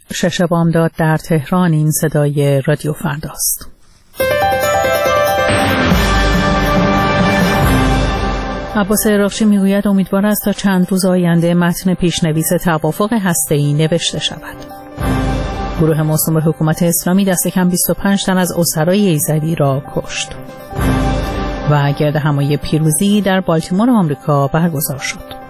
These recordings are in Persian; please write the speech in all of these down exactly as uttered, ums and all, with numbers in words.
شش بامداد در تهران. این صدای رادیو فرداست. عباس عراقچی میگوید امیدوار است تا چند روز آینده متن پیشنویس توافق هسته‌ای نوشته شود. گروه موسوم به حکومت اسلامی دست کم بیست و پنج تن از اسرای ایزدی را کشت. و گرد همایی پیروزی در بالتیمور آمریکا برگزار شد.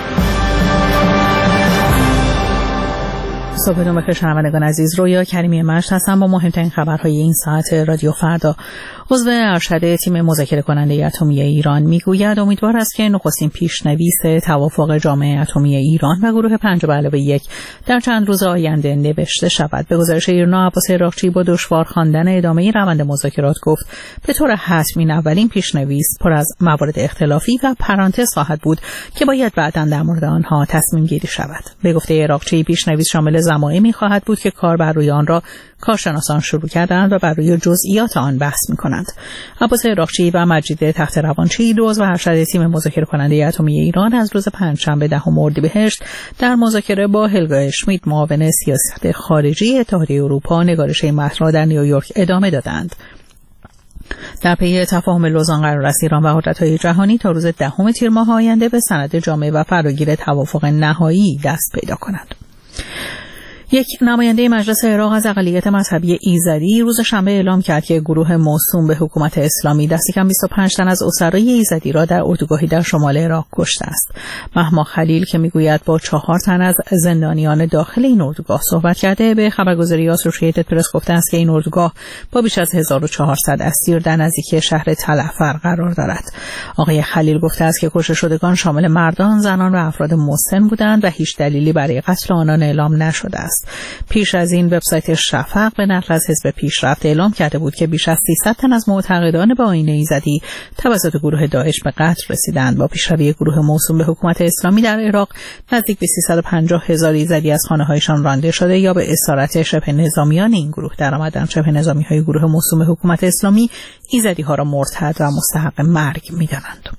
صبحتون بخیر شنوندگان عزیز. رویا کریمی مشت هستم با مهمترین خبرهای این ساعت رادیو فردا. عضو ارشد تیم مذاکره کننده اتمی ایران میگوید امیدوار است که نخستین پیشنویس توافق جامعه اتمی ایران و گروه پنج به علاوه یک در چند روز آینده نوشته شود. به گزارش ایرنا، عباس عراقچی با دشوار خواندن ادامه روند مذاکرات گفت به طور حتمی این اولین پیشنویس پر از موارد اختلافی و پرانتز خواهد بود که باید بعداً در مورد آنها تصمیم گیری شود. به گفته عراقچی پیشنویس شامل زمایمی خواهد بود که کار بر روی آن را کارشناسان شروع کردند و بر روی جزئیات آن بحث می‌کنند. عباس عراقچی و مجید تخت روانچی دو عضو ارشد تیم مذاکره کننده اتمی ایران از روز پنجشنبه دهم اردیبهشت در مذاکره با هلگا اشمیت معاون سیاست خارجی اتحادیه اروپا نگارش این متن را در نیویورک ادامه دادند. در پی تفاهم لوزان قرار است ایران و قدرت‌های جهانی تا روز دهم تیر ماه آینده به سند جامع و فراگیر توافق نهایی دست پیدا کنند. یک نماینده مجلس عراق از اقلیت مذهبی ایزدی روز شنبه اعلام کرد که گروه موسوم به حکومت اسلامی دست کم بیست و پنج تن از اسرای ایزدی را در اردوگاهی در شمال عراق کشته است. مهما خلیل که میگوید با چهار تن از زندانیان داخل این اردوگاه صحبت کرده، به خبرگزاری آسوشییتد پرس گفته است که این اردوگاه با بیش از هزار و چهارصد اسیر در نزدیکی شهر تلعفر قرار دارد. آقای خلیل گفته است که کشته شدگان شامل مردان، زنان و افراد مسن بودند و هیچ دلیلی برای قتل آنان اعلام نشده است. پیش از این وبسایت شفق به نقل از حزب پیشرفت اعلام کرده بود که بیش از سیصد تن از معتقدان به آیین ایزدی توسط گروه داعش به قتل رسیدند. با پیشروی گروه موسوم به حکومت اسلامی در عراق نزدیک به سیصد و پنجاه هزار ایزدی از خانه‌هایشان رانده شده یا به اسارت شبه نظامیان این گروه درآمدند. شبه نظامی‌های گروه موسوم به حکومت اسلامی ایزدی‌ها را مرتد و مستحق مرگ می‌دانند.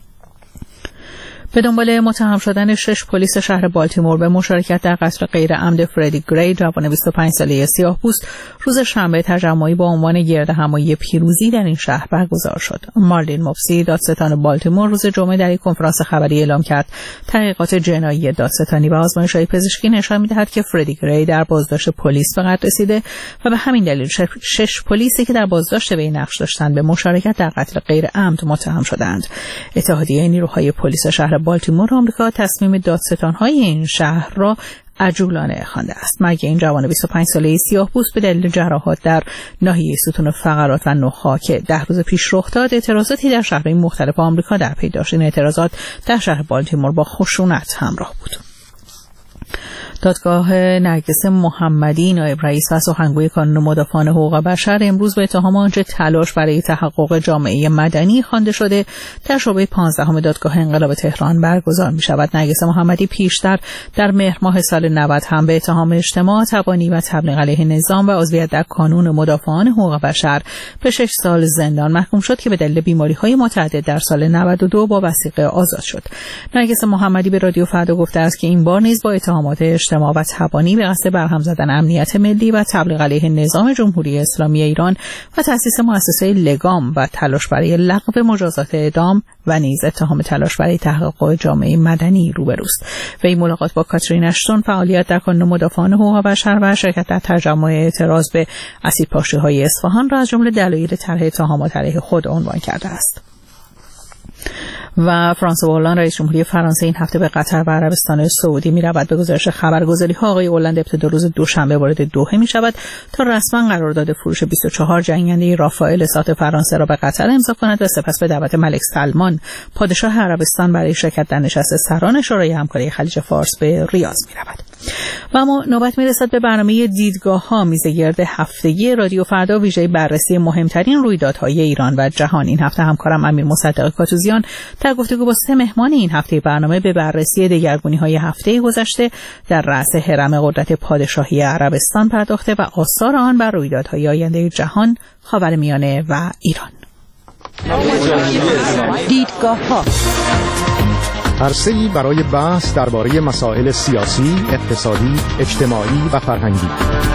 به دنبال متهم شدن شش پلیس شهر بالتیمور به مشارکت در قتل غیر عمد فردی گری جوان بیست و پنج ساله سیاه‌پوست روز شنبه تجمعی با عنوان گرد همایی پیروزی در این شهر برگزار شد. مارلین مفسی دادستان بالتیمور روز جمعه در یک کنفرانس خبری اعلام کرد تحقیقات جنایی دادستانی و آزمایش‌های پزشکی نشان می‌دهد که فردی گری در بازداشت پلیس به قتل رسیده و به همین دلیل شش پلیسی که در بازداشت وی نقش داشتند به مشارکت در قتل غیر عمد متهم شدند. اتحادیه نیروهای پلیس شهر بالتیمور آمریکا تصمیم دادستان‌های این شهر را عجولانه خوانده است. مرگ این جوان بیست و پنج ساله سیاه‌پوست به دلیل جراحات در ناحیه ستون فقرات و نخاع که ده روز پیش رخ داد، اعتراضاتی در شهرهای مختلف آمریکا در پی داشت. این اعتراضات در شهر بالتیمور با خشونت همراه بود. دادگاه نرگس محمدی نایب رئیس و سخنگوی کانون مدافعان حقوق بشر امروز به اتهام آنچه تلاش برای تحقق جامعه مدنی خوانده شده در شعبه پانزدهم دادگاه انقلاب تهران برگزار می شود. نرگس محمدی پیشتر در مهر ماه سال نود هم به اتهام اجتماع تبانی و تبلیغ علیه نظام و عضویت در کانون مدافعان حقوق بشر به شش سال زندان محکوم شد که به دلیل بیماری‌های متعدد در سال نود و دو با وثیقه آزاد شد. نرگس محمدی به رادیو فردا گفته است که این بار نیز با اتهامات اجتماع و تبانی به قصد برهم زدن امنیت ملی و تبلیغ علیه نظام جمهوری اسلامی ایران و تأسیس مؤسسه لگام و تلاش برای لغو مجازات اعدام و نیز اتهام تلاش برای تحقق جامعه مدنی روبروست. وی ملاقات با کاترین اشتون، فعالیت در کانون مدافعان حقوق بشر و شرکت در تجمع اعتراض به اسیدپاشی‌های اصفهان را از جمله دلایل طرح اتهامات علیه خود عنوان کرده است. و فرانسوا هولند رئیس جمهوری فرانسه این هفته به قطر و عربستان سعودی می رود. به گزارش خبرگزاری ها آقای هولند ابتدا روز دوشنبه وارد دوحه می شود تا رسما قرارداد فروش بیست و چهار جنگنده رافائل ساخت فرانسه را به قطر امضا کند و سپس به دعوت ملک سلمان پادشاه عربستان برای شرکت در نشست سران شورای همکاری خلیج فارس به ریاض می رود. و اما نوبت می رسد به برنامه دیدگاه ها، میزگرد هفتگی رادیو فردا ویژه بررسی مهمترین رویدادهای ایران و جهان. این هفته همکارم امیر مصدق کاتوزیان در گفتگو با سه مهمان این هفته برنامه به بررسی دگرگونی‌های هفته گذشته در رأس هرم قدرت پادشاهی عربستان پرداخته و آثار آن بر رویدادهای آینده جهان، خاورمیانه و ایران. دیدگاه ها عرصه‌ای برای بحث درباره مسائل سیاسی، اقتصادی، اجتماعی و فرهنگی.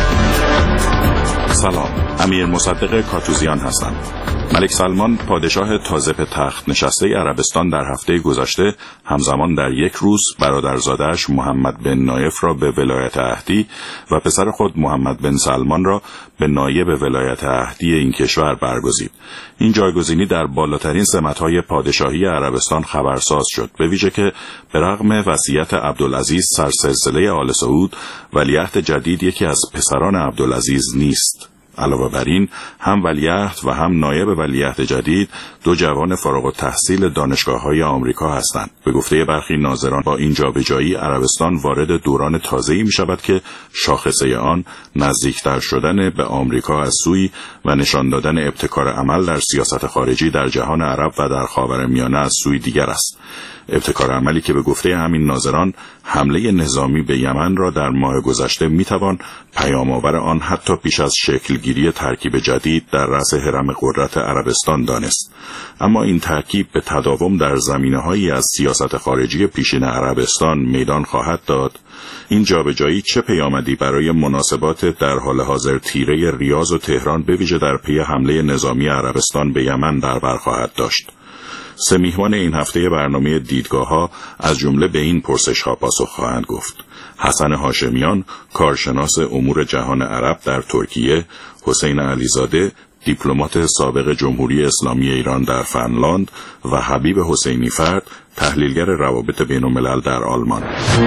سلام، امیر مصدق کاتوزیان هستم. ملک سلمان پادشاه تازه به تخت نشسته عربستان در هفته گذشته همزمان در یک روز برادرزاده‌اش محمد بن نایف را به ولایت عهدی و پسر خود محمد بن سلمان را به نایب ولایت عهدی این کشور برگزید. این جایگزینی در بالاترین سمت‌های پادشاهی عربستان خبرساز شد، به ویژه که به رغم وصیت عبدالعزیز سرسلسله آل سعود، ولیعهد جدید یکی از پسران عبدالعزیز نیست. علاوه بر این، هم ولیعهد و هم نایب ولیعهد جدید دو جوان فارغ التحصیل دانشگاه‌های آمریکا هستند. به گفته برخی ناظران با این جابجایی عربستان وارد دوران تازه‌ای می‌شود که شاخصه آن نزدیکتر شدن به آمریکا از سوی و نشان دادن ابتکار عمل در سیاست خارجی در جهان عرب و در خاورمیانه از سوی دیگر است. ابتکار عملی که به گفته همین ناظران حمله نظامی به یمن را در ماه گذشته میتوان پیام‌آور آن حتی پیش از شکلگیری ترکیب جدید در رأس هرم قدرت عربستان دانست. اما این ترکیب به تداوم در زمینه‌هایی از سیاست خارجی پیشین عربستان میدان خواهد داد. این جابجایی چه پیامدی برای مناسبات در حال حاضر تیره ریاض و تهران به ویژه در پی حمله نظامی عربستان به یمن در بر خواهد داشت؟ سه میهمان این هفته برنامه دیدگاه‌ها از جمله به این پرسش‌ها پاسخ خواهند گفت. حسن هاشمیان، کارشناس امور جهان عرب در ترکیه، حسین علیزاده، دیپلمات سابق جمهوری اسلامی ایران در فنلاند و حبیب حسینی فرد، تحلیلگر روابط بین‌الملل در آلمان.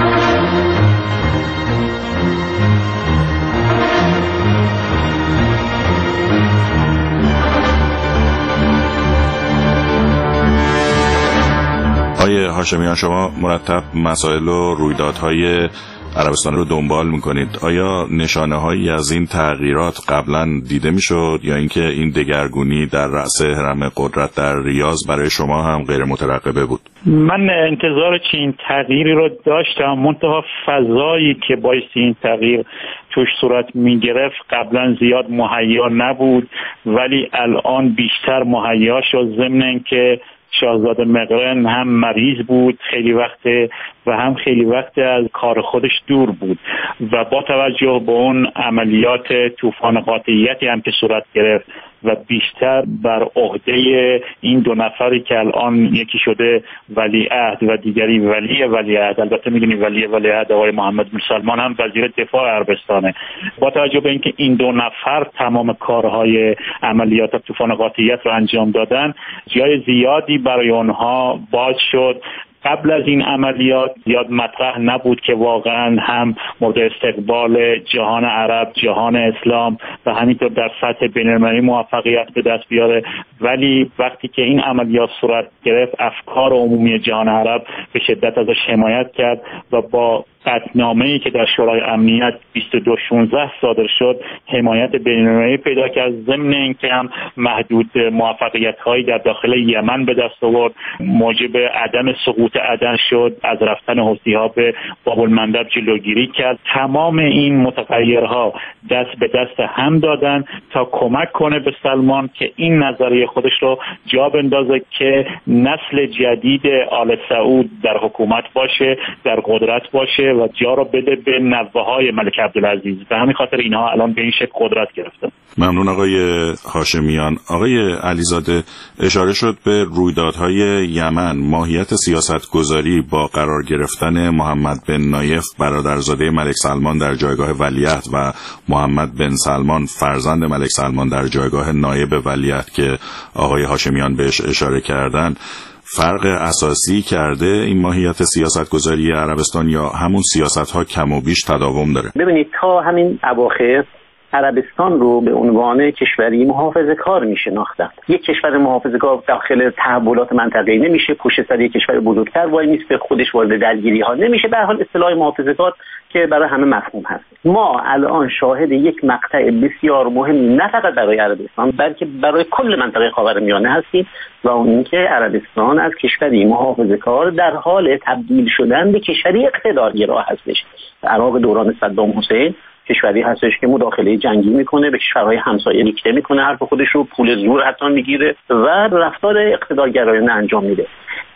آقای هاشمیان، شما مرتب مسائل و رویدادهای عربستان رو دنبال میکنید. آیا نشانه هایی از این تغییرات قبلا دیده میشد یا اینکه این دگرگونی در رأس هرم قدرت در ریاض برای شما هم غیر مترقبه بود؟ من انتظار چنین تغییری رو داشتم، منتها فضایی که باعث این تغییر توش صورت میگرفت قبلا زیاد مهیا نبود، ولی الان بیشتر مهیا شد، ضمن اینکه شاهزاده مقرن هم مریض بود خیلی وقت و هم خیلی وقت از کار خودش دور بود و با توجه به اون عملیات طوفان قاطعیتی هم که صورت گرفت و بیشتر بر عهده این دو نفری که الان یکی شده ولیعهد و دیگری ولی ولیعهد، البته میدونی ولی ولیعهد آقای محمد بن سلمان هم وزیر دفاع عربستانه، با توجه به اینکه این دو نفر تمام کارهای عملیات طوفان قاطعیت رو انجام دادن، جای زیادی برای اونها باز شد. قبل از این عملیات زیاد مطرح نبود که واقعا هم مورد استقبال جهان عرب، جهان اسلام و همینطور در سطح بین‌المللی موفقیت به دست بیاره، ولی وقتی که این عملیات صورت گرفت افکار عمومی جهان عرب به شدت ازش حمایت کرد و با قطعنامه‌ای که در شورای امنیت بیست و دو شانزده صادر شد حمایت بین‌المللی پیدا کرد، ضمن اینکه هم محدود موفقیت‌هایی در داخل یمن به دست آورد، موجب عدم سقوط عدن شد، از رفتن حوثی‌ها به باب المندب جلوگیری کرد. تمام این متغیرها دست به دست هم دادن تا کمک کنه به سلمان که این نظریه خودش رو جا بندازه که نسل جدید آل سعود در حکومت باشه، در قدرت باشه و جا رو بده به نوه‌های ملک عبدالعزیز. به همین خاطر اینها الان به این شکل قدرت گرفتن. ممنون آقای هاشمیان. آقای علیزاده، اشاره شد به رویدادهای یمن. ماهیت سیاست گذاری با قرار گرفتن محمد بن نایف برادرزاده ملک سلمان در جایگاه ولیعهد و محمد بن سلمان فرزند ملک سلمان در جایگاه نایب ولیعهد که آقای هاشمیان بهش اشاره کردن، فرق اساسی کرده این ماهیت سیاستگذاری عربستان یا همون سیاست‌ها کم و بیش تداوم داره؟ ببینید تا همین اواخر عربستان رو به عنوان کشوری محافظه‌کار می‌شناختن. یک کشور محافظه‌کار داخل تحولات منطقه‌ای نمیشه، پشت سر یک کشور بزرگتر وای میسته، خودش وارد درگیری‌ها نمیشه. به هر حال اصطلاح محافظه‌کار که برای همه مفهوم هست. ما الان شاهد یک مقطع بسیار مهم نه فقط برای عربستان بلکه برای کل منطقه خاورمیانه هستیم و اون اینکه عربستان از کشوری محافظه‌کار در حال تبدیل شدن به کشوری اقتدارگرا هستش. عراق دوران صدام حسین کشوری هستش که مداخله جنگی میکنه، به کشورهای همسایه ریکته میکنه، حرف خودش رو پول زور حتی میگیره و رفتار اقتدارگرایانه انجام میده.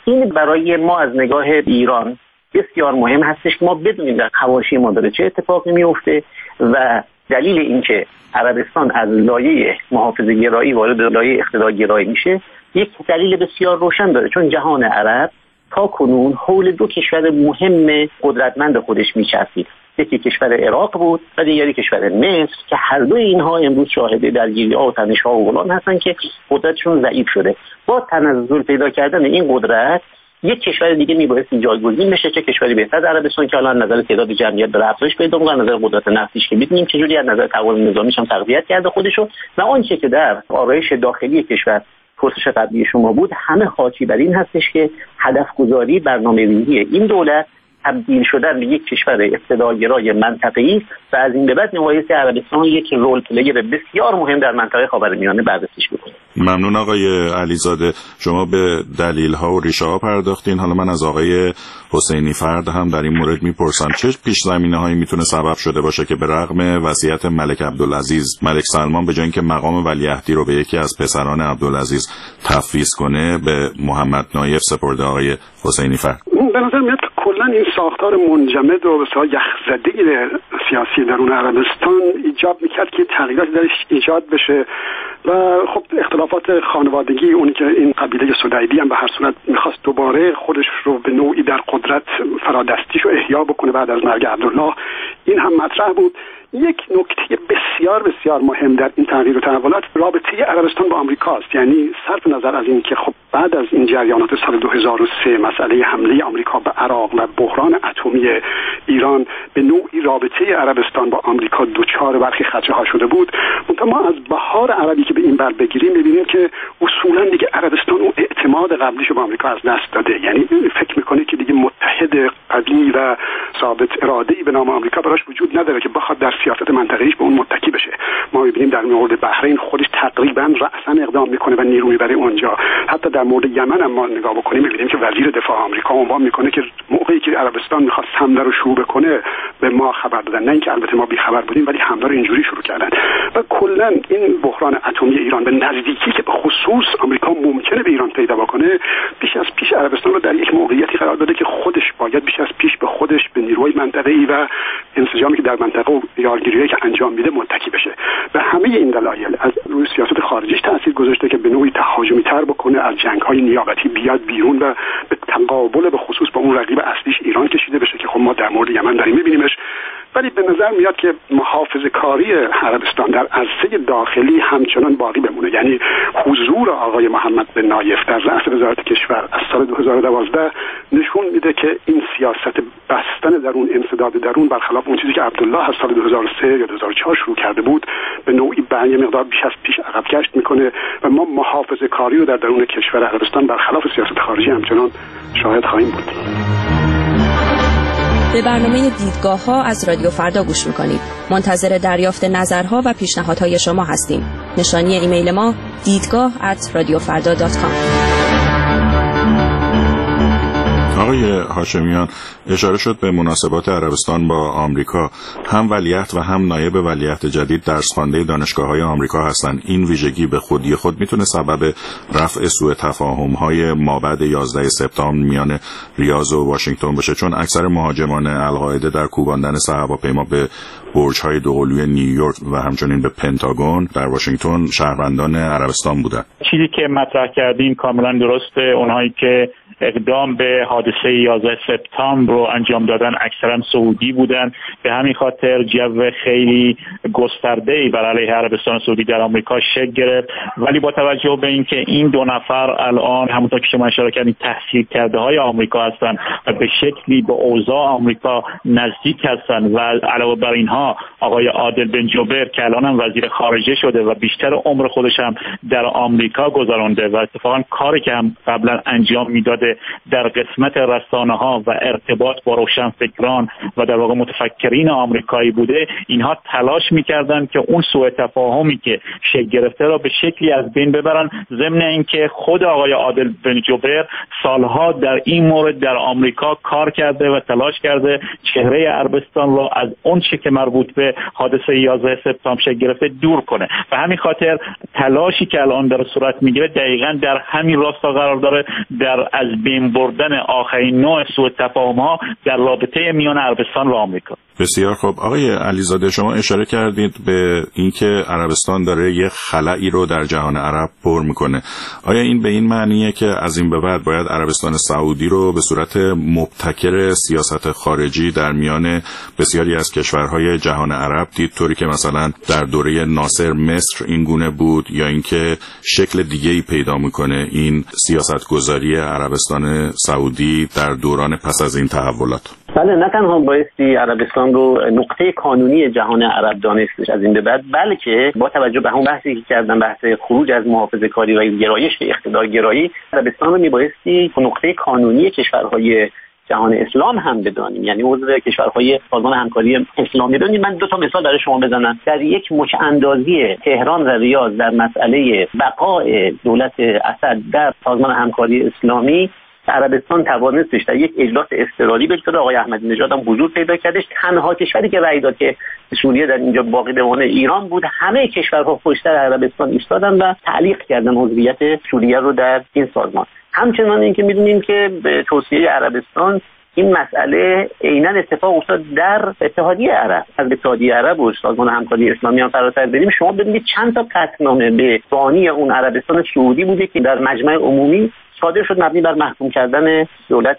این برای ما از نگاه ایران بسیار مهم هستش که ما بدونیم در حواشی ما داره چه اتفاقی میفته و دلیل اینکه عربستان از لایه محافظه‌گرایی وارد لایه اقتدارگرایی میشه یک دلیل بسیار روشن داره، چون جهان عرب تا کنون حول دو کشور مهم قدرتمند خودش میچرخید. یکی کشور عراق بود و دیگری کشور مصر که هر دو اینها امروز شاهد درگیری‌ها و تنش‌ها و فلان هستن که قدرتشون ضعیف شده. با تنزل پیدا کردن این قدرت یک کشور دیگه میبایستی جایگزین بشه، چه کشوری بهتر از عربستان که الان نظر تعداد جمعیت داره افزایش پیدا می‌کنه، نظر قدرت نفطیش که می‌بینیم چجوری از نظر توازن نظامیش هم تقویت کرده خودشو و آنچه که در آرایش داخلی کشور پرسش قبلی شما بود همه خاطی بر این هستش که هدف گذاری برنامه‌ریزی این دولت تبدیل شدن به یک کشور اقتدارگرای منطقه‌ای و از این به بعد میبایستی عربستان یک رول پلیر بسیار مهم در منطقه خاورمیانه بررسیش بکنه. ممنون آقای علیزاده. شما به دلیل‌ها و ریشه‌ها پرداختین. حالا من از آقای حسینی فرد هم در این مورد میپرسم چه پیش زمینه‌هایی میتونه سبب شده باشه که به رغم وصیت ملک عبدالعزیز ملک سلمان به جای اینکه مقام ولیعهدی رو به یکی از پسران عبدالعزیز تفویض کنه به محمد نایف سپرده آقای حسینی فرد؟ به نظر میاد کلا این ساختار منجمد و بسیار یخزده سیاسی درون عربستان ایجاب میکرد که تغییراتی درش ایجاد بشه و خب اختلافات خانوادگی اونی که این قبیله سدیدی هم به هر صورت میخواست دوباره خودش رو به نوعی در قدرت فرادستیش رو احیا بکنه بعد از مرگ عبدالله، این هم مطرح بود. یک نکته بسیار بسیار مهم در این تغییر و تحولات رابطه عربستان با آمریکاست. یعنی صرف نظر از این که خب بعد از این جریانات سال دو هزار و سه مسئله حمله آمریکا به عراق و بحران اتمی ایران به نوعی رابطه عربستان با آمریکا دوچار برخی خدشه ها شده بود. منتها ما از بهار عربی که به این بر بگیریم می‌بینیم که اصولا دیگه عربستان اون اعتماد قبلیشو به آمریکا از دست داده. یعنی فکر می‌کنه که دیگه متحد قوی و ثابت اراده‌ای به نام آمریکا براش وجود نداره که بخواد در سیاست منطقه‌ایش به اون متکی بشه. ما می‌بینیم در مورد بحرین خودش تقریبا رأساً اقدام می‌کنه و نیرو می‌بره اونجا. حتی در مورد یمن هم ما نگاه بکنیم می‌بینیم که وزیر دفاع آمریکا عنوان می‌کنه که موقعی که عربستان می‌خواد حمله رو شروع بکنه به ما خبر دادن، نه اینکه البته ما بی‌خبر بودیم ولی حمله رو اینجوری شروع کردن. و کلاً این بحران اتمی ایران به نزدیکی که به خصوص آمریکا ممکنه به ایران پیدا بکنه بیش از پیش عربستان رو در یک موقعیتی قرار داده که خودش باید بیش از پیش به خودش به نیروی منطقه‌ای و انسجامی که در منطقه و یارگیری که انجام میده متکی بشه. به همه این دلایل از روی سیاست خارجیش تاثیر گذاشته که به نوعی تهاجمی تر بکنه، از جنگ‌های نیابتی بیاد بیرون و به تقابل به خصوص با اون رقیب اصلیش ایران کشیده بشه که خب ما در مورد یمن داریم می‌بینیمش. ولی به نظر میاد که محافظه‌کاری عربستان در عرصه داخلی همچنان باقی بمونه. یعنی حضور آقای محمد بن نایف در رأس وزارت کشور از سال دو هزار و دوازده نشون میده که این سیاست بستن درون انسداد درون برخلاف اون چیزی که عبدالله از سال دو هزار و سه یا دو هزار و چهار شروع کرده بود به نوعی به یه مقدار بیش از پیش عقب گشت میکنه و ما محافظه‌کاری رو در درون کشور عربستان برخلاف سیاست خارجی همچنان شاهد خواهیم بود. به برنامه دیدگاه ها از رادیو فردا گوش میکنید. منتظر دریافت نظرها و پیشنهادهای شما هستیم. نشانی ایمیل ما دیدگاه ات رادیو فردا دات کام. آقای هاشمیان، اشاره شد به مناسبات عربستان با آمریکا. هم ولیعهد و هم نایب ولیعهد جدید درس خوانده دانشگاه‌های آمریکا هستند. این ویژگی به خودی خود میتونه سبب رفع سوء تفاهم‌های مابعد یازده سپتامبر میان ریاض و واشنگتن بشه، چون اکثر مهاجمان القاعده در کوباندن سه هواپیما به برج‌های دوقلوی نیویورک و همچنین به پنتاگون در واشنگتن شهروندان عربستان بودند. چیزی که مطرح کردین کاملا درسته. اونهایی که اقدام به حادثه یازده سپتامبر رو انجام دادن اکثرا سعودی بودن. به همین خاطر جو خیلی گسترده‌ای بر علیه عربستان سعودی در آمریکا شکل گرفت. ولی با توجه به اینکه این دو نفر الان همونطور که شما اشاره کردید تحصیل کرده های آمریکا هستن و به شکلی به اوضاع آمریکا نزدیک هستن و علاوه بر اینها آقای عادل بن جبیر که الان هم وزیر خارجه شده و بیشتر عمر خودش هم در آمریکا گذرانده و اتفاقا کاری که هم قبلا انجام میداده در قسمت رسانه‌ها و ارتباط با روشنفکران و در واقع متفکرین آمریکایی بوده، اینها تلاش می‌کردند که اون سوء تفاهمی که شکل گرفته را به شکلی از بین ببرن، ضمن اینکه خود آقای عادل بن جبیر سالها در این مورد در آمریکا کار کرده و تلاش کرده چهره عربستان را از اون چه که مربوط به حادثه یازده سپتامبر شکل گرفته دور کنه. و همین خاطر تلاشی که الان در صورت میگیره دقیقاً در همین راستا قرار داره، در از از بین بردن آخرین نوع سوء تفاهم‌ها در رابطه میان عربستان و آمریکا. بسیار خوب. آقای علیزاده، شما اشاره کردید به اینکه عربستان داره یه خلایی رو در جهان عرب پر میکنه. آیا این به این معنیه که از این به بعد باید عربستان سعودی رو به صورت مبتکر سیاست خارجی در میان بسیاری از کشورهای جهان عرب دید، طوری که مثلا در دوره ناصر مصر این گونه بود، یا اینکه شکل دیگه‌ای پیدا میکنه این سیاستگذاری عربستان سعودی در دوران پس از این تحولات؟ بله، نه تنها بایستی عربستان رو نقطه کانونی جهان عرب دانستش از این به بعد، بلکه با توجه به همون بحثی که کردم، بحث خروج از محافظه‌کاری و گرایش به اقتدارگرایی، عربستان رو میبایستی نقطه کانونی کشورهای جهان اسلام هم بدانیم، یعنی عضو کشورهای سازمان همکاری اسلامی بدانیم. من دو تا مثال برای شما بزنم. در یک مچ اندازی تهران و ریاض در مسئله بقای دولت اسد در سازمان همکاری اسلامی، عربستان توانستش در یک اجلاس اضطراری به اقتدار آقای احمدی نژاد هم حضور پیدا کردش. تنها کشوری که رأی داد که سوریه در اینجا باقی بمونه ایران بود. همه کشورها پشت عربستان ایستادن و تعلیق کردن عضویت سوریه رو در این سازمان. همچنان اینکه میدونیم که به توصیه عربستان این مسئله عیناً اتفاق افتاد در اتحادیه عرب. از اتحادیه عرب و سازمان همکاری اسلامی هم فراتر بریم، شما ببینید چند تا قطعنامه به بانی اون عربستان سعودی بوده که در مجمع عمومی صادر شد مبنی بر محکوم کردن دولت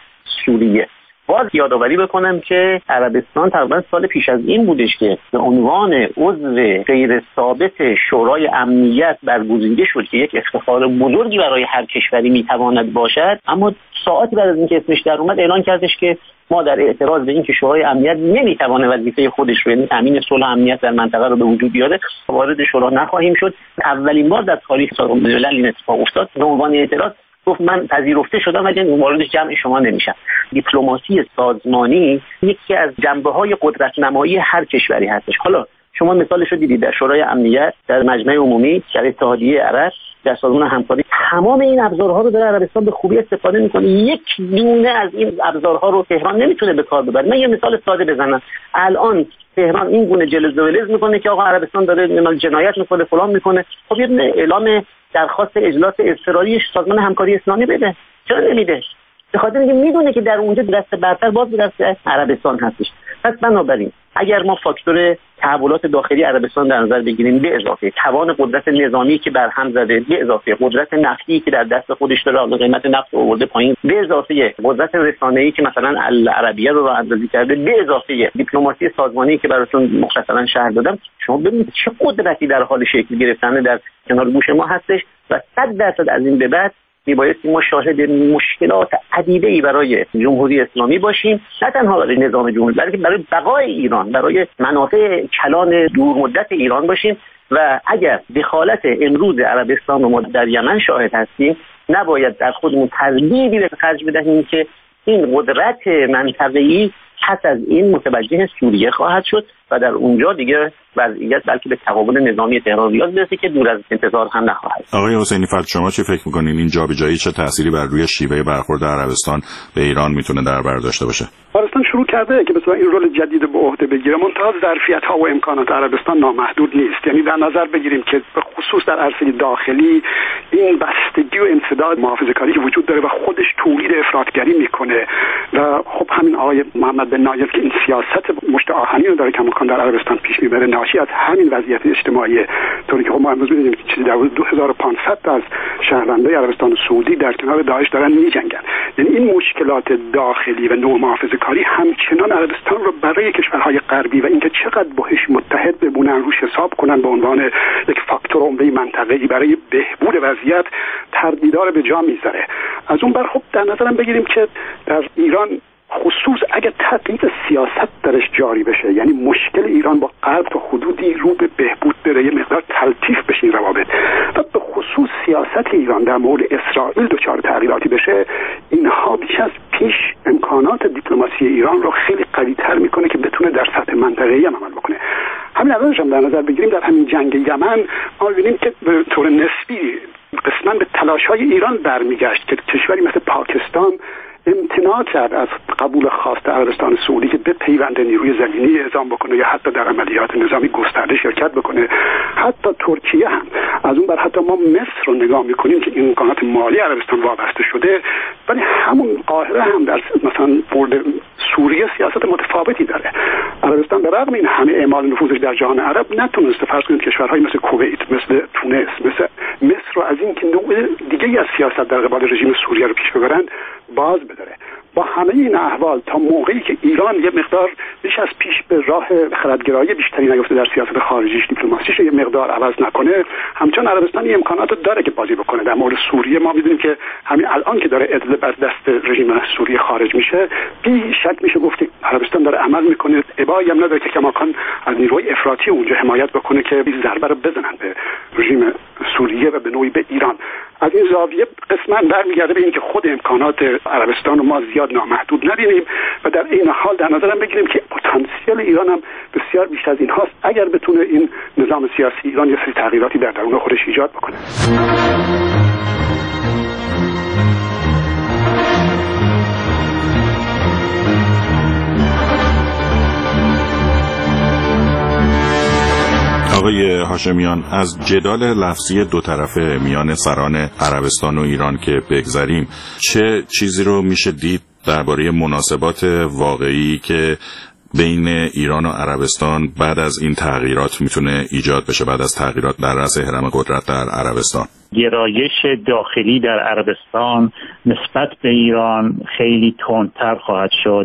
سوریه. باز یادآوری بکنم که عربستان تقریبا سال پیش از این بودش که به عنوان عضو غیر ثابت شورای امنیت برگزیده شد که یک افتخار بزرگی برای هر کشوری میتواند باشد، اما ساعتی بعد از اینکه اسمش در اومد اعلان کردش که ما در اعتراض به اینکه شورای امنیت نمیتونه وظیفه خودش رو، یعنی تامین صلح و امنیت در منطقه رو به وجود بیاره، وارد شورا نخواهیم شد. اولین بار در تاریخ سازمان ملل این اتفاق افتاد. به عنوان اعتراض گفت من پذیرفته شدم ولی وارد جمع شما نمیشم. دیپلماسی سازمانی یکی از جنبه‌های قدرت نمایی هر کشوری هستش. حالا شما مثالش رو دیدید در شورای امنیت، در مجمع عمومی، در اتحادیه عرب، در سازمان همکاری. تمام این ابزارها رو در عربستان به خوبی استفاده میکنه. یک دونه از این ابزارها رو تهران نمیتونه به کار ببره. من یه مثال ساده بزنم. الان تهران این گونه جلز و ولز میکنه که آقا عربستان داره جنایت میکنه، فلان میکنه. خب یه اعلام درخواست اجلاس اضطراری سازمان همکاری اسلامی بده. چرا نمیده؟ به خاطر اینکه میدونه که در اونجا دست برتر باز به دست عربستان هستش. پس بنابراین اگر ما فاکتور تحولات داخلی عربستان در نظر بگیریم، به اضافه توان قدرت نظامی که برهم زده، به اضافه قدرت نفتی که در دست خودش داره، حالا قیمت نفت آورده پایین، به اضافه قدرت رسانه‌ای که مثلا العربیه رو راه اندازی کرده، به اضافه دیپلماسی سازمانی که براتون مختصرا شرح دادم، شما ببینید چه قدرتی در حال شکل گرفتن در کنار گوش ما هستش و صد درصد از این به بعد میبایستی ما شاهد مشکلات عدیده‌ای برای جمهوری اسلامی باشیم، نه تنها برای نظام جمهوری بلکه برای بقای ایران، برای منافع کلان دور مدت ایران باشیم. و اگر دخالت امروز عربستان و ما در یمن شاهد هستیم، نباید در خودمون تردیدی به خرج بدهیم که این قدرت منطقه‌ای پس از این متوجه سوریه خواهد شد و در اونجا دیگه وضعیت بلکه به تقابل نظامی تهران ریاض برسه که دور از انتظار هم نخواهد. آقای حسینی فر، شما چی فکر می‌کنین این جابجایی چه تأثیری بر روی شیوه برخورد عربستان به ایران میتونه در بر داشته باشه؟ عربستان شروع کرده که مثلا این رول جدید به عهده بگیره، منتها ظرفیت‌ها و امکانات عربستان نامحدود نیست. یعنی در نظر بگیریم که به خصوص در عرصه داخلی این بستگی و انسداد محافظه‌کاری که وجود داره و خودش تولید افراطگری میکنه و خب همین آقای محمد بن نایف که این سیاست مشت آهنی رو داره کماکان در عربستان پیش میبره، ناشی از همین وضعیت اجتماعی، طوری که خب ما امروز می‌بینیم که چیزی در حدود دو هزار و پانصد تا از شهروندان عربستان سعودی در کنار داعش دارن میجنگن. یعنی این مشکلات داخلی و نوع محافظه‌کاری همچنان عربستان رو برای کشورهای غربی و اینکه چقدر باهاش متحد بمونن، روش حساب کنن به عنوان یک فاکتور عمده منطقه‌ای برای بهبود وضعیت تردیدار به جا میذاره. از اون بر خب در نظرم بگیریم که در ایران خصوص اگر تغییر سیاست درش جاری بشه، یعنی مشکل ایران با غرب تا حدودی رو به بهبود بره، یه مقدار تلطیف بشه این روابط و به خصوص سیاست ایران در مورد اسرائیل دچار تغییراتی بشه، اینها بیش از پیش امکانات دیپلماسی ایران رو خیلی قوی‌تر میکنه که بتونه در سطح منطقه‌ای هم عمل بکنه. همین الانش هم در نظر بگیریم، در همین جنگ یمن ما می‌بینیم که به طور نسبی قسماً به تلاش‌های ایران برمیگشت که کشوری مثل پاکستان امتناع کرد از قبول خواست عربستان سعودی که به پیوند نیروی زمینی اعزام بکنه یا حتی در عملیات نظامی گسترده شرکت بکنه. حتی ترکیه هم از اون بر حتی ما مصر رو نگاه میکنیم که این امکانات مالی عربستان وابسته شده، ولی همون قاهره هم در مثلا برد سوریه سیاست متفاوتی داره. عربستان به رغم این همه اعمال نفوذش در جهان عرب نتونسته فرض کنید کشورهای مثل کویت، مثل تونس، مثل مصر رو از این که نوع دیگه‌ای از سیاست در قبال رژیم سوریه رو پیش ببرن باز بداره. با همه این احوال تا موقعی که ایران یه مقدار بیش از پیش به راه خردگرایی بیشتری نیفته در سیاست خارجیش، دیپلماسیش یه مقدار عوض نکنه، همچنان عربستان این امکانات رو داره که بازی بکنه. در مورد سوریه ما می‌دونیم که همین الان که داره ادله بر دست رژیم سوریه خارج میشه، بی شک میشه گفت که عربستان داره عمل میکنه، ابایی هم نداره که کماکان از نیروی افراطی اونجا حمایت بکنه که این ضربه رو بزنن به رژیم سوریه و به نوعی به ایران. از این زاویه قسماً برمیگرده به اینکه خود امکانات عربستان رو ما زیاد نامحدود نبینیم و در این حال در نظرم بگیریم که پتانسیل ایران هم بسیار بیشتر از این هاست اگر بتونه این نظام سیاسی ایران یه سری تغییراتی در درون خودش ایجاد بکنه. آقای هاشمیان، از جدال لفظی دو طرفه میان سران عربستان و ایران که بگذریم، چه چیزی رو میشه دید درباره مناسبات واقعی که بین ایران و عربستان بعد از این تغییرات میتونه ایجاد بشه، بعد از تغییرات در رأس هرم قدرت در عربستان؟ گرایش داخلی در عربستان نسبت به ایران خیلی تندتر خواهد شد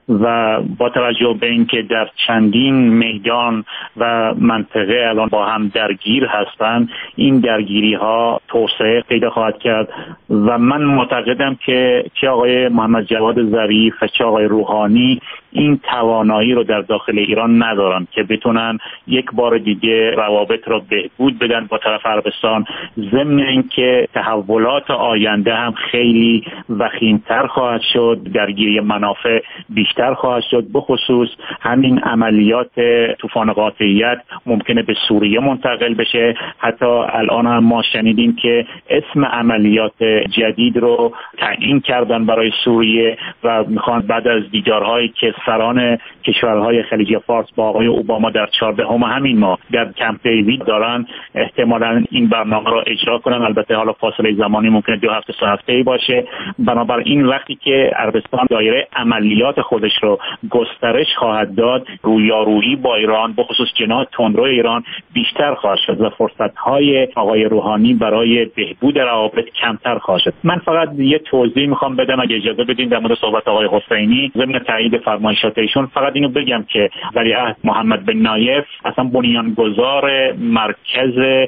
و با توجه به اینکه در چندین میدان و منطقه الان با هم درگیر هستند، این درگیری ها توسعه پیدا خواهد کرد و من معتقدم که چه آقای محمد جواد ظریف و چه آقای روحانی این توانایی رو در داخل ایران ندارن که بتونن یک بار دیگه روابط رو بهبود بدن با طرف عربستان، ضمن اینکه تحولات آینده هم خیلی وخیم‌تر خواهد شد، درگیری منافع بیشتر خواهد شد. بخصوص همین عملیات طوفان قاطعیت ممکنه به سوریه منتقل بشه. حتی الان هم ما شنیدیم که اسم عملیات جدید رو تعیین کردن برای سوریه و میخوان بعد از دیدارهایی که سران کشورهای خلیج فارس با آقای اوباما در چهاردهم همین ماه در کمپ دیوید دارن، احتمالاً این برنامه رو اجرا کنن. البته حالا فاصله زمانی ممکنه دو هفته سه هفته‌ای باشه. بنابراین وقتی که عربستان دایره عملیات خودش رو گسترش خواهد داد، رویارویی با ایران به خصوص جناح تندرو ایران بیشتر خواهد شد و فرصت‌های آقای روحانی برای بهبود روابط کمتر خواهد شد. من فقط یه توضیح میخوام بدم اگه اجازه بدین در مورد صحبت آقای حسینی ضمن تایید فرمایشات ایشون. فقط اینو بگم که ولیعهد محمد بن نایف اصلا بنیانگذار مرکز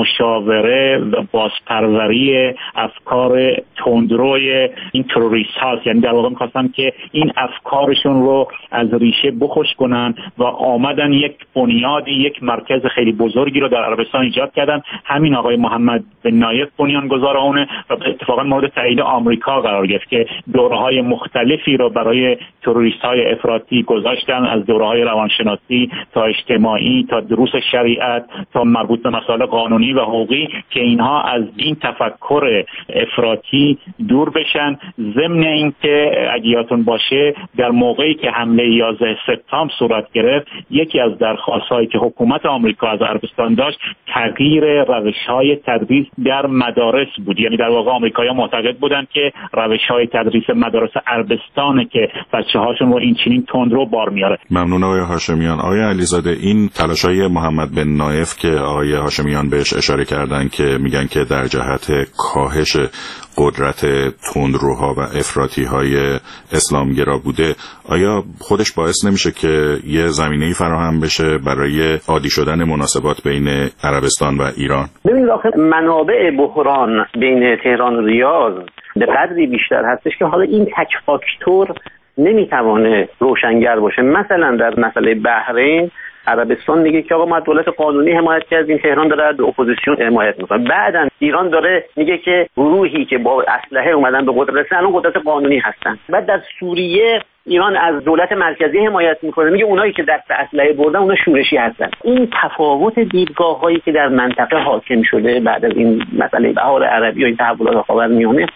مشاوره و بازپروری افکار تندروی این تروریست هاست، یعنی در واقع می‌خواستن که این افکارشون رو از ریشه بخوش کنن و آمدن یک بنیادی، یک مرکز خیلی بزرگی رو در عربستان ایجاد کردن. همین آقای محمد بن نایف بنیانگذار اونه و اتفاقا مورد تایید آمریکا قرار گرفت که دوره‌های مختلفی رو برای تروریست‌های افراطی گذاشتن، از دوره‌های روانشناسی تا اجتماعی تا دروس شریعت تا مربوط به مسائل قانونی و حقوقی که اینها از این تفکر افراطی دور بشن. ضمن اینکه اگه یادتون باشه در موقعی که حمله یازده سپتامبر صورت گرفت، یکی از درخواست‌هایی که حکومت آمریکا از عربستان داشت تغییر روش‌های تدریس در مدارس بود. یعنی در واقع آمریکایی‌ها معتقد بودند که روش‌های تدریس مدارس عربستانه که بچه‌هاشون رو این چنین تندرو بار میاره. ممنون آقای هاشمیان. آقای علیزاده، این تلاش‌های محمد بن نایف که آقای هاشمیان بهش اشاره کردن که میگن که در جهت کاهش قدرت تندروها و افراطی‌های اسلامگرا بوده، آیا خودش باعث نمیشه که یه زمینه‌ای فراهم بشه برای عادی شدن مناسبات بین عربستان و ایران؟ ببینید آخه منابع بحران بین تهران و ریاض به قدری بیشتر هستش که حالا این تک فاکتور نمیتوانه روشنگر باشه. مثلا در مسئله بحرین عربستان میگه که آقا ما دولت قانونی حمایت کردیم، تهران داره از اپوزیسیون حمایت میکنه. بعدن ایران داره میگه که گروهی که با اسلحه اومدن به قدرت الان قدرت قانونی هستن. بعد در سوریه ایران از دولت مرکزی حمایت میکنه، میگه اونایی که دست اسلحه بردن اونا شورشی هستن. این تفاوت دیدگاه‌هایی که در منطقه حاکم شده بعد از این مسئله بهار عربی و این تحولات خاورمیانه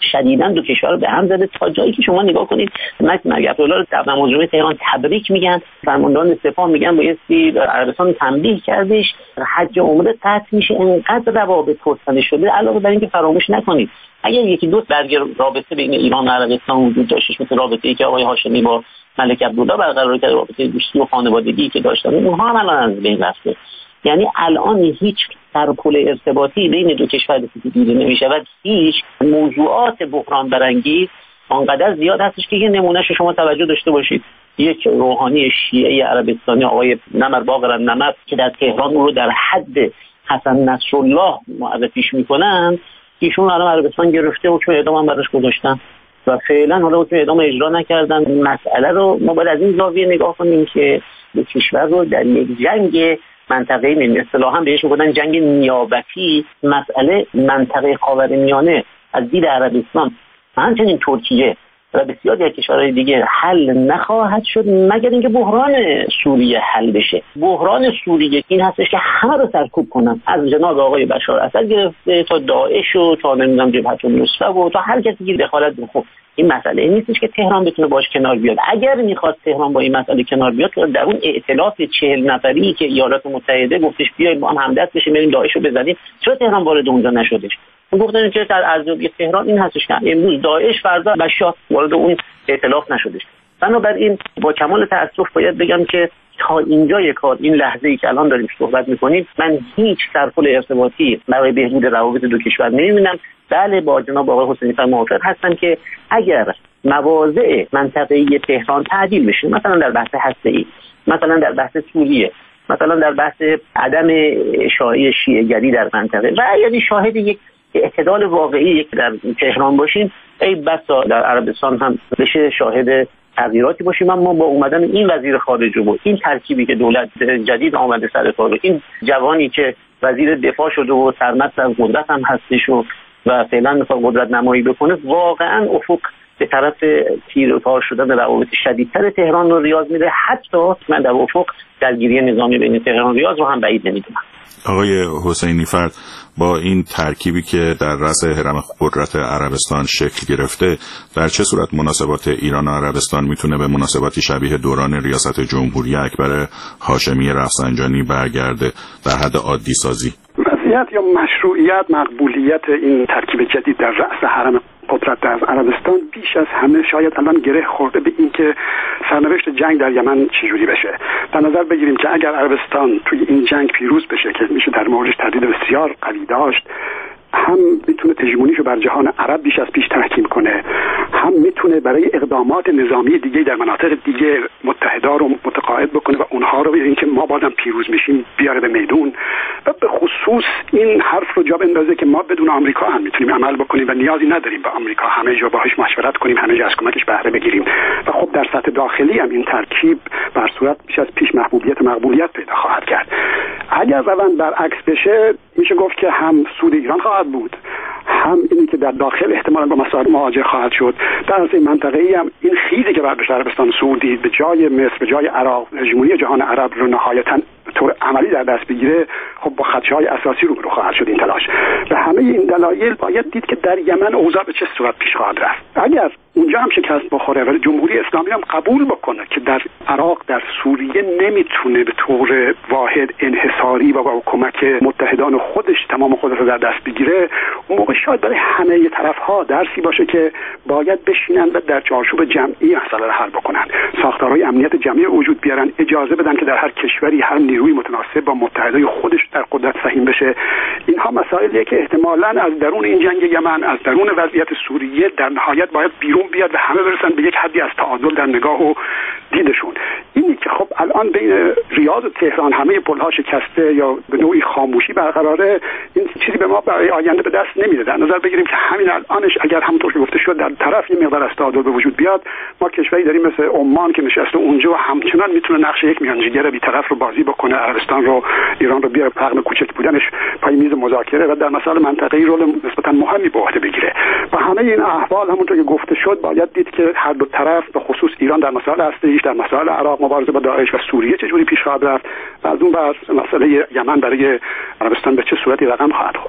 شدیداً دو کشور به هم زده تا جایی که شما نگاه کنید ملک عبدالله رو در مجمع تهران تبریک میگن، فرماندهان سپاه میگن بایستی عربستان تنبیه کردش، حج عمره قطع میشه. انقدر روابط توسعه شده. علاوه بر اینکه فراموش نکنید اگر یکی دو برگ رابطه بین ایران و عربستان وجود داشت، مثل رابطه‌ای که آقای هاشمی با ملک عبدالله برقرار کرد، رابطه دوستی و خانوادگی که داشتن، اونها هم الان از بین رفته. یعنی الان هیچ سرپل ارتباطی بین دو کشور دیده نمیشه و هیچ موضوعات بحران برانگیز آنقدر زیاد هستش که یه نمونهش شما توجه داشته باشید. یک روحانی شیعه عربستانی آقای نمر باقر نمر که در تهران اون رو در حد حسن نصرالله معرفیش میکنن، ایشون الان عربستان گرفته حکم اعدام هم براش گذاشتن و فعلا حالا حکم اعدام اجرا نکردن. مسئله رو ما باید از این زاویه نگاه کنیم که دو کشور رو در یک جنگ منطقه می اصطلاحاً بهش میگن جنگ نیابتی، مسئله منطقه خاورمیانه از دید عربستان همچنین ترکیه و بسیاری از کشورهای دیگه حل نخواهد شد مگر اینکه بحران سوریه حل بشه. بحران سوریه این هستش که همه رو سرکوب کنن، از جناب آقای بشار اسد گرفته تا داعش و تا نمیدونم جبهه النصره و تا هر کسی که دخالت بکنه. این مسئله نیستش که تهران بتونه باش کنار بیاد. اگر میخواد تهران با این مسئله کنار بیاد، در اون ائتلاف چهل نفری که ایالات متحده گفتش بیایم با هم همدست بشیم بریم داعش رو بزنیم، چرا تهران وارد اونجا نشدش؟ گفتن که در ارزیابی تهران این هستش که امروز داعش فردا بشار وارد اون ائتلاف نشدش. بنابراین با کمال تأسف باید بگم که تا اینجای کار، این لحظه‌ای که الان داریم صحبت می‌کنیم، من هیچ سرپل ارتباطی برای بهبود روابط دو کشور نمی‌بینم. بله با جناب آقای حسینی فر موافق هستم که اگر مواضع منطقه‌ای تهران تعدیل بشه، مثلا در بحث هسته‌ای، مثلا در بحث سوریه، مثلا در بحث عدم اشاعه شیعه‌گری در منطقه و یعنی شاهد یک اعتدال واقعی در تهران باشیم، ای بسا در عربستان هم بشه شاهد تغییراتی باشیم. اما با اومدن این وزیر خارجه و این ترکیبی که دولت جدید آمده سر کار، این جوانی که وزیر دفاع شده و سرمست از قدرت هم هستش و و فعلا میخواد قدرت نمایی بکنه، واقعا افق به طرف تیر و تار شدن روابط شدیدتر تهران رو ریاض میده. حتی من در افق درگیری نظامی بین تهران و ریاض رو هم بعید نمیدونم. آقای حسینی فرد، با این ترکیبی که در رأس هرم قدرت عربستان شکل گرفته، در چه صورت مناسبات ایران و عربستان میتونه به مناسباتی شبیه دوران ریاست جمهوری اکبر هاشمی رفسنجانی برگرده در حد عادی سازی؟ وضعیت یا مشروعیت مقبولیت این ترکیب جدید در رأس هرم قدرت در عربستان بیش از همه شاید الان گره خورده به این که سرنوشت جنگ در یمن چجوری بشه. در نظر بگیریم که اگر عربستان توی این جنگ پیروز بشه که میشه در موردش تردید بسیار قوی داشت، هم میتونه هژمونیشو بر جهان عرب بیش از پیش تحکیم کنه، هم میتونه برای اقدامات نظامی دیگه در مناطق دیگه متحدا رو متقاعد بکنه و اونها رو اینکه ما بازم پیروز میشیم بیاره به میدون و به خصوص این حرف رو جا بندازه که ما بدون آمریکا هم میتونیم عمل بکنیم و نیازی نداریم با آمریکا همه جا باهاش مشورت کنیم، همه جا از کمکش بهره بگیریم. و خب در سطح داخلی هم این ترکیب بر صورت بیش از پیش محبوبیت مقبولیت پیدا خواهد کرد. اگر روند برعکس بشه، میشه گفت که هم سود ایران خواهد بود، هم اینی که در داخل احتمالاً با مسائل مواجه خواهد شد. در اصل منطقه‌ای هم این خیزی که بر عربستان سعودی به جای مصر، به جای عراق، هژمونی جهان عرب رو نهایتاً طور عملی در دست بگیره، خب با خدشه‌های اساسی روبرو خواهد شد این تلاش. و همه این دلایل باید دید که در یمن اوضاع به چه صورت پیش خواهد رفت. اگر اونجا هم شکست بخوره ولی جمهوری اسلامی هم قبول بکنه که در عراق، در سوریه نمیتونه به طور واحد انحصاری و با کمک متحدان خودش تمام قدرت رو در دست بگیره، اون موقع شاید برای همه طرف‌ها درسی باشه که باید بشینن و در چارچوب جمعی مسئله رو حل بکنن. ساختارهای امنیت جمعی وجود بیارن، اجازه بدن که در هر کشوری هر نیروی متناسب با متحدای خودش در قدرت سهیم بشه. اینها مسائلیه که احتمالاً از درون این جنگ یمن، از درون وضعیت سوریه در نهایت باید بیرون بیاد و همه برسن به یک حدی از تعادل در نگاه و دیدشون. اینی که خب الان بین ریاض و تهران همه پل‌ها شکسته یا به نوعی خاموشی برقراره، این چیزی به ما برای آینده به دست نمیده. در نظر بگیریم که همین الانش اگر همونطور که گفته شد در طرف یه مقدار از تعادل به وجود بیاد، ما کشوری داریم مثل عمان که نشسته اونجا و همچنان میتونه نقش یک میانجیگر بی‌طرف رو بازی بکنه، عربستان رو، ایران رو بیاره رغم کوچک بودنش پای میز مذاکره و در مسائل منطقه‌ای رول نسبتاً مهمی به عهده بگیره. و همه این احوال همونطور که گفته شد باید دید که هر دو طرف به خصوص ایران در مسائل هسته‌ایش، در مسائل عراق مبارزه با داعش و سوریه چجوری پیش خواهد رفت و از اون بعد مسئله یمن برای عربستان به چه صورتی رقم خواهد خورد.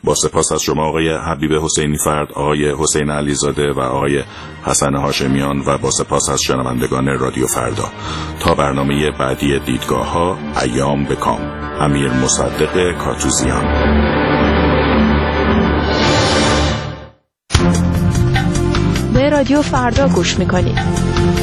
با سپاس از شما آقای حبیب حسینی فرد، آقای حسین علیزاده و آقای حسن هاشمیان و با سپاس از شنوندگان رادیو فردا. تا برنامه بعدی دیدگاه ها، ایام بکام. امیر مصدق کاتوزیان. به رادیو فردا گوش میکنید.